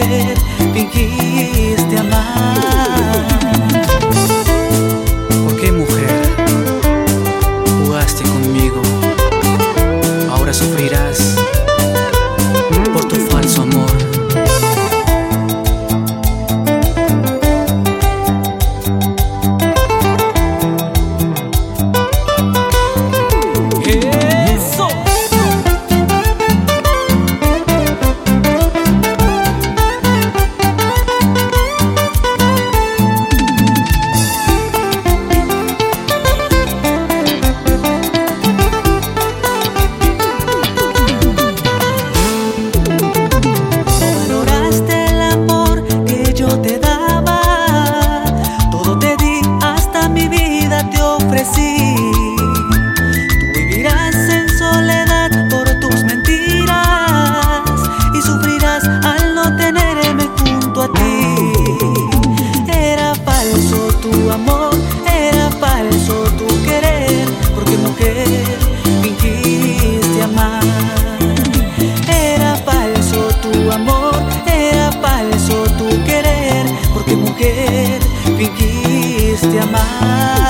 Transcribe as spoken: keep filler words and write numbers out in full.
mujer fingiste amar. ¿Por qué, mujer, jugaste conmigo? Ahora sufrirás por tu falso amor. Tú vivirás en soledad por tus mentiras y sufrirás al no tenerme junto a ti. Era falso tu amor, era falso tu querer, porque mujer fingiste amar. Era falso tu amor, era falso tu querer, porque mujer fingiste amar.